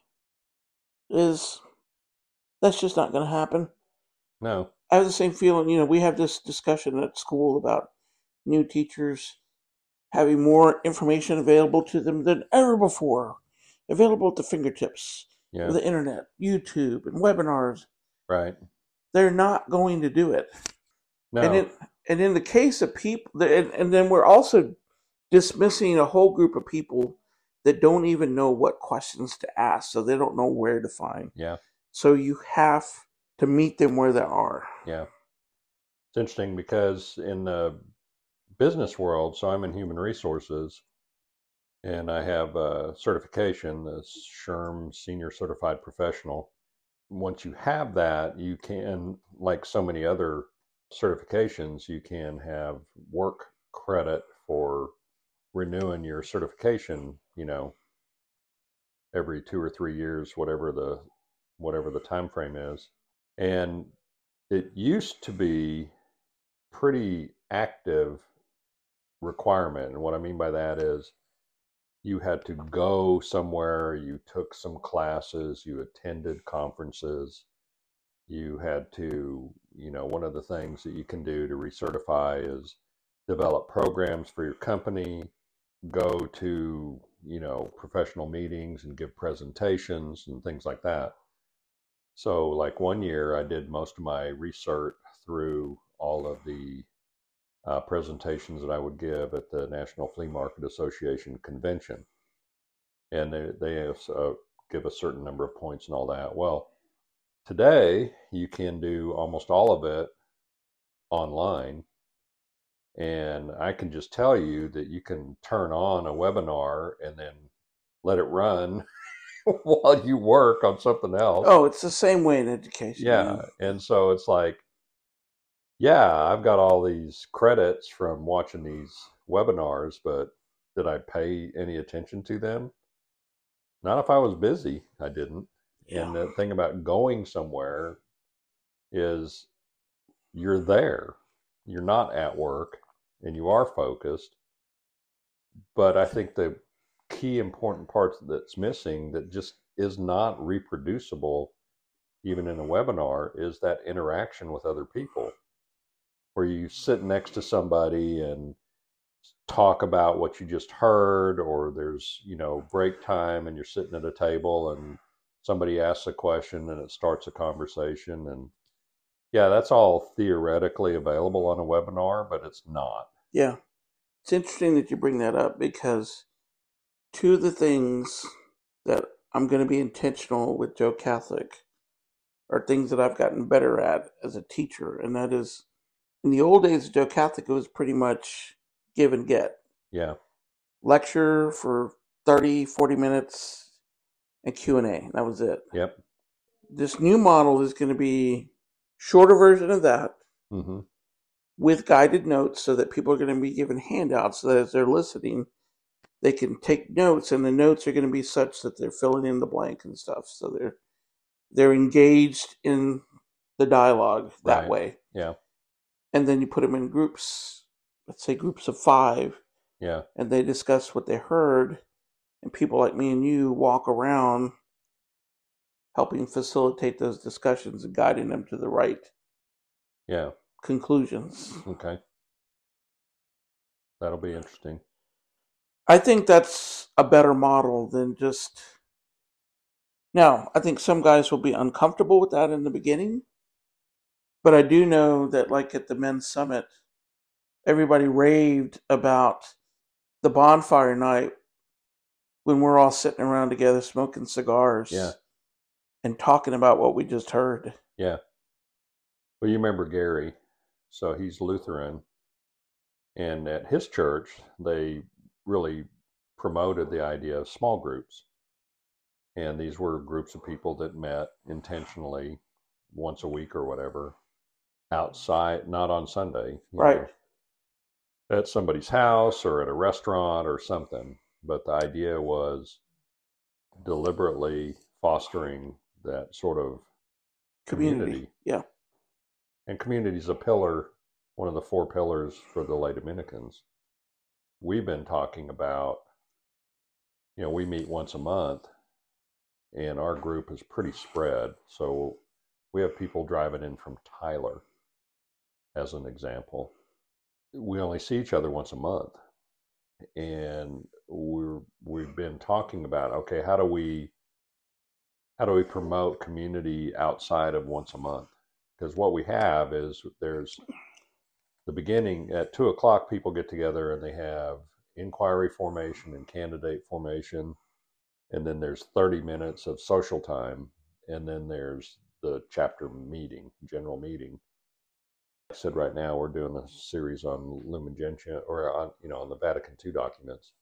is that's just not going to happen. No. I have the same feeling. You know, we have this discussion at school about new teachers having more information available to them than ever before, available at the fingertips Yeah. of the internet, YouTube, and webinars. Right. They're not going to do it. No. And in, and in the case of people, and, and then we're also dismissing a whole group of people that don't even know what questions to ask, so they don't know where to find. Yeah. So you have to meet them where they are. Yeah. It's interesting because in the business world, so I'm in human resources, and I have a certification, the S H R M Senior Certified Professional. Once you have that, you can, like so many other certifications, you can have work credit for renewing your certification, you know, every two or three years, whatever the whatever the time frame is. And it used to be pretty active requirement. And what I mean by that is you had to go somewhere, you took some classes, you attended conferences, you had to, you know, one of the things that you can do to recertify is develop programs for your company, go to, you know, professional meetings and give presentations and things like that. So like one year I did most of my research through all of the uh, presentations that I would give at the National Flea Market Association convention. And they, they uh, give a certain number of points and all that. Well, today you can do almost all of it online. And I can just tell you that you can turn on a webinar and then let it run while you work on something else. Oh, it's the same way in education. Yeah. Man. And so it's like, yeah, I've got all these credits from watching these webinars, but did I pay any attention to them? Not if I was busy, I didn't. Yeah. And the thing about going somewhere is you're there. you're not at work and you are focused. But I think the key important part that's missing that just is not reproducible even in a webinar is that interaction with other people, where you sit next to somebody and talk about what you just heard, or there's, you know, break time and you're sitting at a table and somebody asks a question and it starts a conversation. And yeah, that's all theoretically available on a webinar, but it's not. Yeah. It's interesting that you bring that up, because two of the things that I'm going to be intentional with Joe Catholic are things that I've gotten better at as a teacher. And that is, in the old days of Joe Catholic, it was pretty much give and get. Yeah. Lecture for thirty, forty minutes and Q and A. That was it. Yep. This new model is going to be shorter version of that, mm-hmm. with guided notes, so that people are going to be given handouts so that as they're listening, they can take notes, and the notes are going to be such that they're filling in the blank and stuff. So they're they're engaged in the dialogue that Right. way. Yeah. And then you put them in groups, let's say groups of five. Yeah. And they discuss what they heard, and people like me and you walk around helping facilitate those discussions and guiding them to the right Yeah. conclusions. Okay. That'll be interesting. I think that's a better model than just... Now, I think some guys will be uncomfortable with that in the beginning, but I do know that, like at the men's summit, everybody raved about the bonfire night when we're all sitting around together smoking cigars. Yeah. And talking about what we just heard. Yeah. Well, you remember Gary, so he's Lutheran, and at his church, they really promoted the idea of small groups. And these were groups of people that met intentionally once a week or whatever, outside, not on Sunday. Right. know, at somebody's house or at a restaurant or something. But the idea was deliberately fostering that sort of community. Community. Yeah. And community is a pillar, one of the four pillars for the lay Dominicans. We've been talking about, you know, we meet once a month, and our group is pretty spread. So we have people driving in from Tyler, as an example. We only see each other once a month. And we're, we've been talking about, okay, how do we, how do we promote community outside of once a month? Because what we have is there's the beginning at two o'clock, people get together and they have inquiry formation and candidate formation. And then there's thirty minutes of social time. And then there's the chapter meeting, general meeting. I said right now we're doing a series on Lumen Gentium, or on, you know, on the Vatican two documents.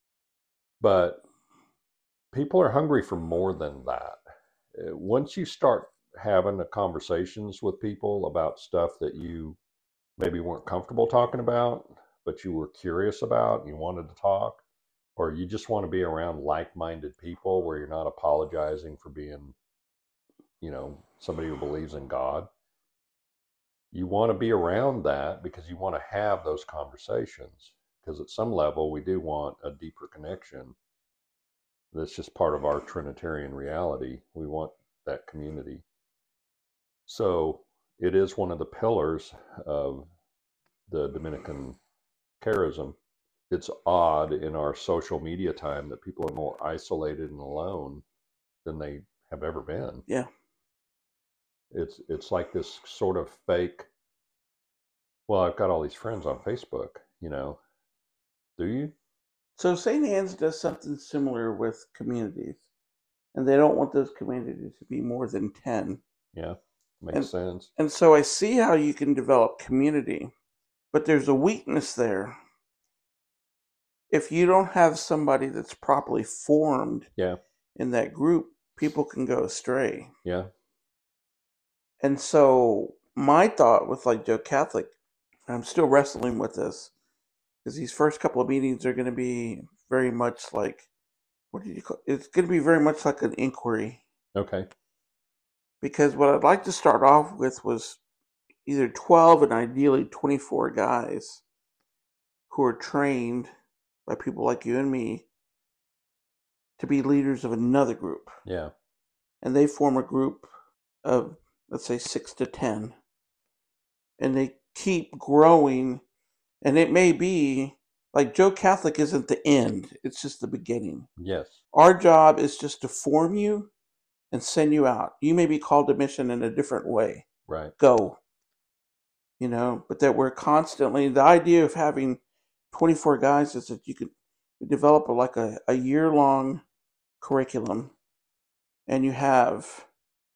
But people are hungry for more than that. Once you start having the conversations with people about stuff that you maybe weren't comfortable talking about, but you were curious about, and you wanted to talk, or you just want to be around like-minded people where you're not apologizing for being, you know, somebody who believes in God. You want to be around that because you want to have those conversations. Because at some level, we do want a deeper connection. That's just part of our Trinitarian reality. We want that community. So it is one of the pillars of the Dominican charism. It's odd in our social media time that people are more isolated and alone than they have ever been. Yeah. It's it's like this sort of fake, well, I've got all these friends on Facebook, you know. Do you? So Saint Anne's does something similar with communities, and they don't want those communities to be more than ten. Yeah, makes and, sense. And so I see how you can develop community, but there's a weakness there. If you don't have somebody that's properly formed yeah. in that group, people can go astray. Yeah. And so my thought with like Joe Catholic, I'm still wrestling with this, because these first couple of meetings are going to be very much like, what did you call it? It's going to be very much like an inquiry. Okay. Because what I'd like to start off with was either twelve and ideally twenty-four guys who are trained by people like you and me to be leaders of another group. Yeah. And they form a group of, let's say, six to ten. And they keep growing. And it may be, like, Joe Catholic isn't the end. It's just the beginning. Yes. Our job is just to form you and send you out. You may be called to mission in a different way. Right. Go. You know, but that we're constantly, the idea of having twenty-four guys is that you could develop a, like a, a year-long curriculum. And you have,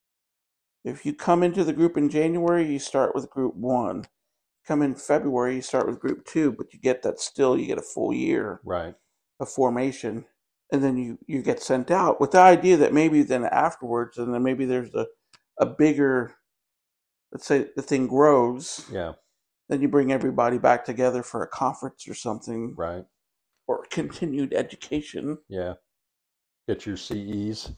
if you come into the group in January, you start with group one. Come in February, you start with group two, but you get that still, you get a full year right. of formation. And then you, you get sent out with the idea that maybe then afterwards, and then maybe there's a, a bigger, let's say the thing grows. Yeah. Then you bring everybody back together for a conference or something. Right. Or continued education. Yeah. Get your C Es.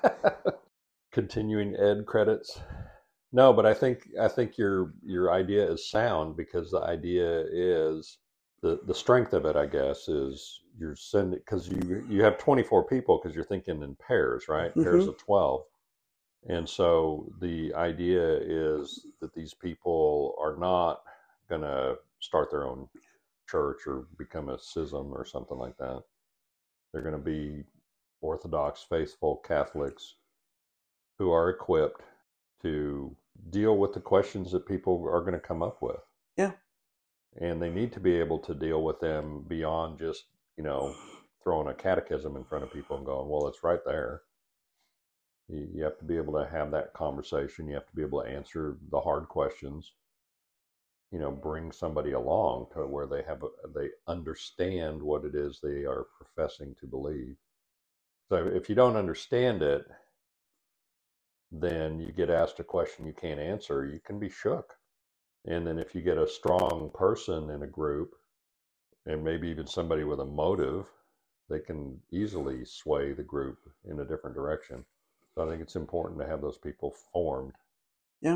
Continuing ed credits. No, but I think I think your your idea is sound, because the idea is the the strength of it, I guess, is you're sending, because you you have twenty-four people, because you're thinking in pairs, right? Mm-hmm. Pairs of twelve. And so the idea is that these people are not going to start their own church or become a schism or something like that. They're going to be Orthodox, faithful Catholics who are equipped to deal with the questions that people are going to come up with. Yeah. And they need to be able to deal with them beyond just, you know, throwing a catechism in front of people and going, well, it's right there. You, you have to be able to have that conversation. You have to be able to answer the hard questions. You know, bring somebody along to where they have a, they understand what it is they are professing to believe. So if you don't understand it, then you get asked a question you can't answer, you can be shook. And then if you get a strong person in a group, and maybe even somebody with a motive, they can easily sway the group in a different direction. So I think it's important to have those people formed. Yeah.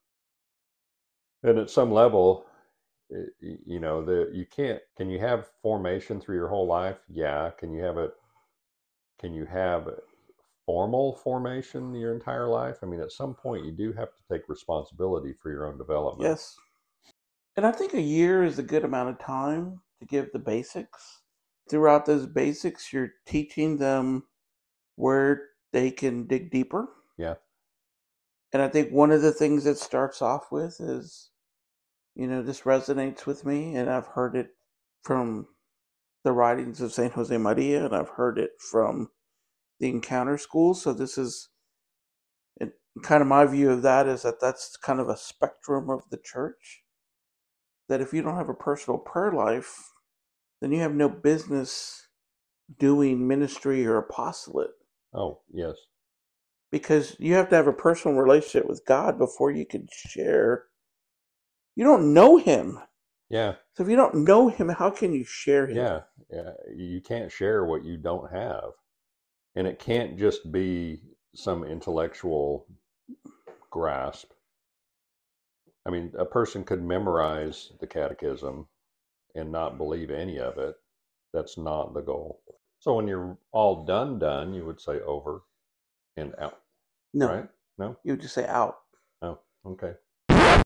And at some level, you know, the you can't, can you have formation through your whole life? Yeah. Can you have it, can you have formal formation your entire life? I mean, at some point you do have to take responsibility for your own development. Yes. And I think a year is a good amount of time to give the basics. Throughout those basics, you're teaching them where they can dig deeper. Yeah. And I think one of the things that starts off with is, you know, this resonates with me, and I've heard it from the writings of Saint Josemaria, and I've heard it from the Encounter School. So this is it, kind of my view of that is that that's kind of a spectrum of the church. That if you don't have a personal prayer life, then you have no business doing ministry or apostolate. Oh, yes. Because you have to have a personal relationship with God before you can share. You don't know him. Yeah. So if you don't know him, how can you share him? Yeah. Yeah. You can't share what you don't have. And it can't just be some intellectual grasp. I mean, a person could memorize the catechism and not believe any of it. That's not the goal. So when you're all done, done, you would say over and out. No. Right? No? You would just say out. Oh, okay.